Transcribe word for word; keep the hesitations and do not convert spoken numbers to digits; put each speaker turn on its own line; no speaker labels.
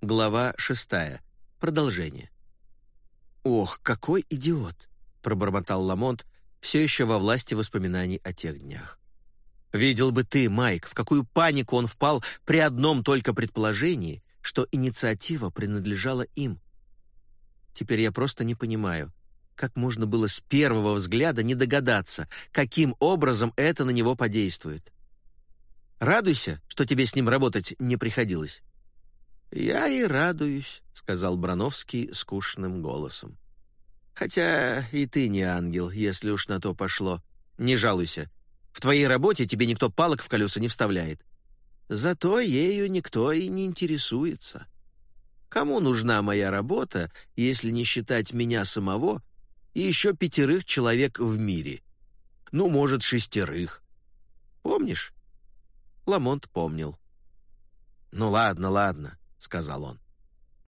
Глава шестая. Продолжение. «Ох, какой идиот!» — пробормотал Ламонт, все еще во власти воспоминаний о тех днях. «Видел бы ты, Майк, в какую панику он впал при одном только предположении, что инициатива принадлежала им. Теперь я просто не понимаю, как можно было с первого взгляда не догадаться, каким образом это на него подействует. Радуйся, что тебе с ним работать не приходилось». «Я и радуюсь», — сказал Брановский скучным голосом. «Хотя и ты не ангел, если уж на то пошло. Не жалуйся. В твоей работе тебе никто палок в колеса не вставляет. Зато ею никто и не интересуется. Кому нужна моя работа, если не считать меня самого и еще пятерых человек в мире? Ну, может, шестерых. Помнишь?» Ламонт помнил. «Ну ладно, ладно», — сказал он.